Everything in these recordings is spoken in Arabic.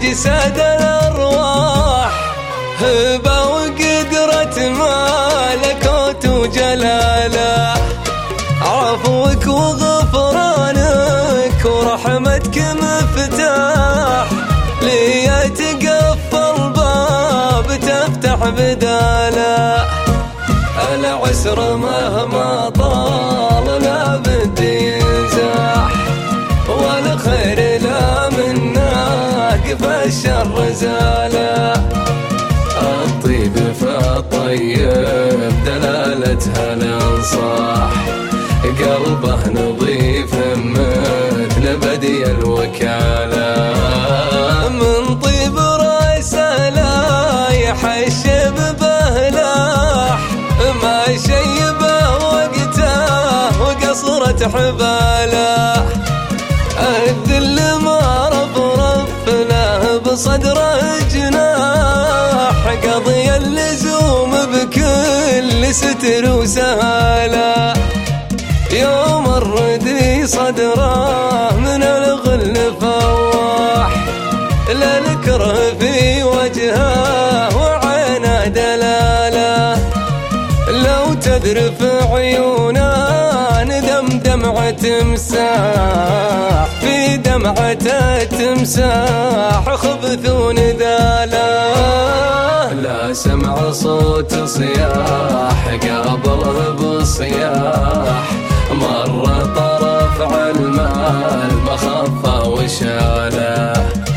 ساد الأرواح، هبة وقدرة ملكوت وجلاله، عفوك وغفرانك ورحمتك مفتاح، لي يتقفل باب تفتح بداله، العسر مهما طال لا بد ينزاح، والخير لا من ناقف الشر زاله، الطيب فالطيب دلالتها الانصاح، قلبه نظيف مثل بدي الوكالة، من طيب رأسه لا يحشب بهلاح، ما شيبه وقته وقصرت حباله، الذل ما رفرف له بصدره جناح، قضي اللزوم بكل ستر وسهاله، يوم الردي صدره من الغل فواح، للكره في وجهه وعينه دلاله، لو تذرف عيونه ندم دمعة تمساح، في دمعة التمساح خبث ونذاله، لا سمع صوت صياح قابله بالصياح، مر طرف المال مخفى وشاله،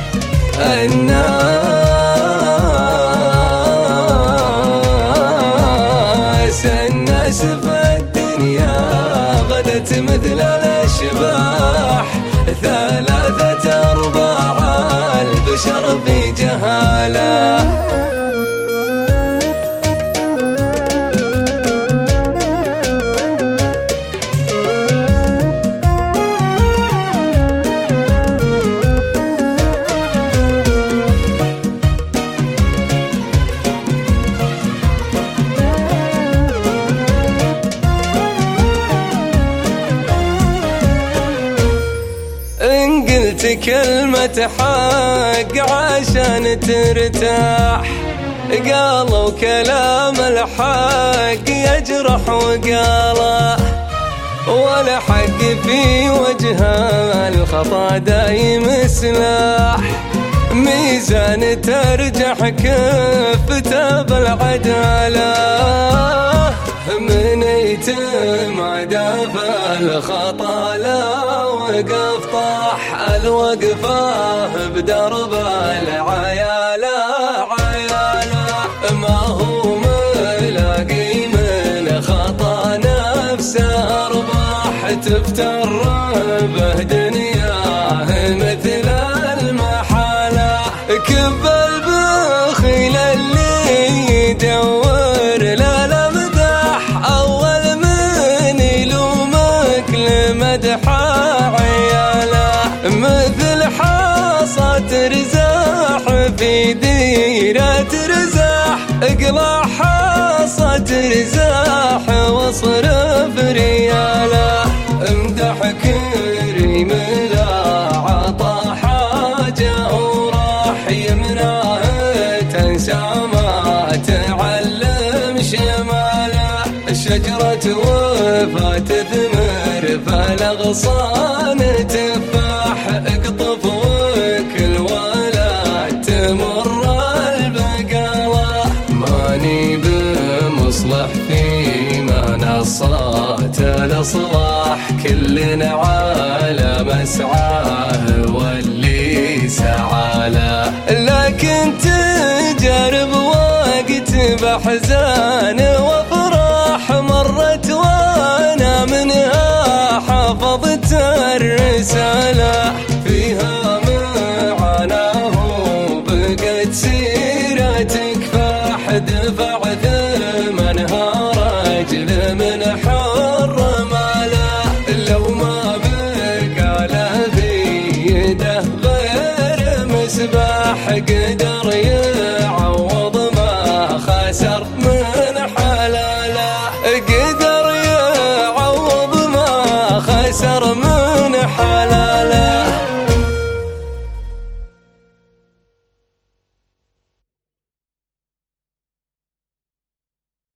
الناس في الدنيا غدت مثل الاشباح، ثلاثة أرباع البشر في جهاله. إن قلت كلمة حق عشان ترتاح، قالوا كلام الحق يجرح وقاله، والحق في وجه الخطا دايم سلاح، ميزان ترجح كفته بالعدالة، من يتم عداف الخطا لا وقف طاح، الوقفه بدرب العيالة عيالة، ما هو ملاقي من خطا نفسه أرباح، تفتر به دنياه مثل المحالة، كب البخيل اللي يدور لا لمدح، أول من يلومك لمدحه عياله، مثل حاصة رزاح في ديرة رزاح، اقلع حاصة رزاح واصرف رياله، امدح كريم لا عطى حاجة وراح، يمنعه تنسى ما تعلم شماله، شجرة وفاة تثمر فالأغصان تفاح، اقطف وكل ولا تمر البقالة، ماني بمصلح في منصات الإصلاح، كلنا على مسعاه واللي سعاله، لكن تجارب وقت بحزان